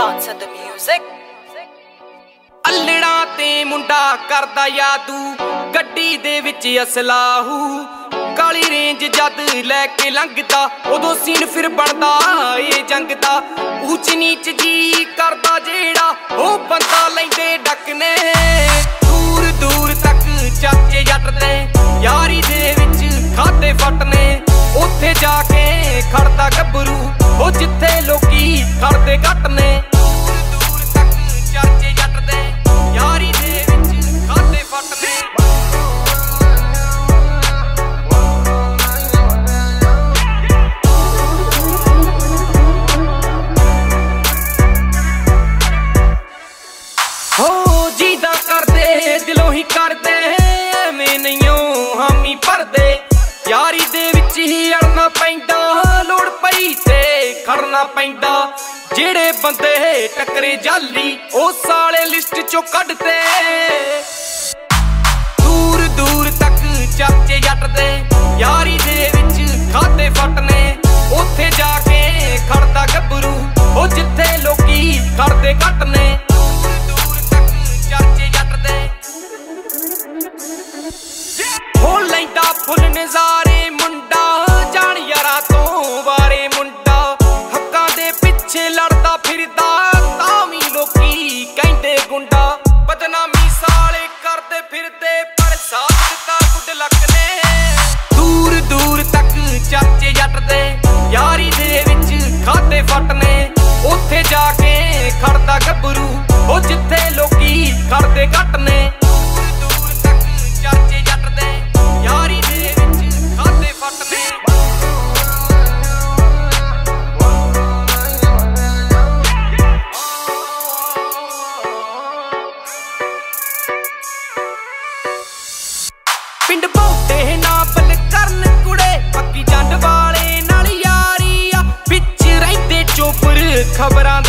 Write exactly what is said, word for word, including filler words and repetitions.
Johnson the music। अल्लड़ा ते मुंडा करदा यादू गड्डी दे विच असलाहू काली रेंज जद लैके लंघदा उदों सीन फिर बनदा ए जंग दा ऊच नीच जी करदा जेड़ा ओ बंदा लैंदे डकने दूर दूर तक चाचे जट दे यारी दे विच खाते फटने उत्थे जाके खड़दा गब्बरू ओ जिथे लोकी खड़दे घट ने दिलों ही करदे एवें नहीं हामी भरदे यारी दे विच ही अड़ना पैंदा लोड़ पई ते खड़ना पैंदा जेड़े बंदे टकरे जाली ओ साले लिस्ट चों कढदे दूर दूर तक चाचे जट दे यारी दे विच खाते फटने उत्थे जाके खड़दा गब्बरू ओ जिथे लोकी खड़दे घट ने फुल नज़ारे मुंडा जान यारा तो वारे मुंडा हक्कां दे पिछे लड़दा फिरदा तावी लोकी कहंदे गुंडा बदनामी साले करदे फिरदे पर साथ दिता गुड लक ने दूर दूर तक चाचे जट दे यारी दे विच खाते फटने उत्थे जाके खड़दा गब्बरू ओ जिथे लोकी खड़दे घट ने पिंड बहुते ना बल करन कुड़े पक्की जंड वाले नाल यारी आ बिच रहिंदे चोपर खबरां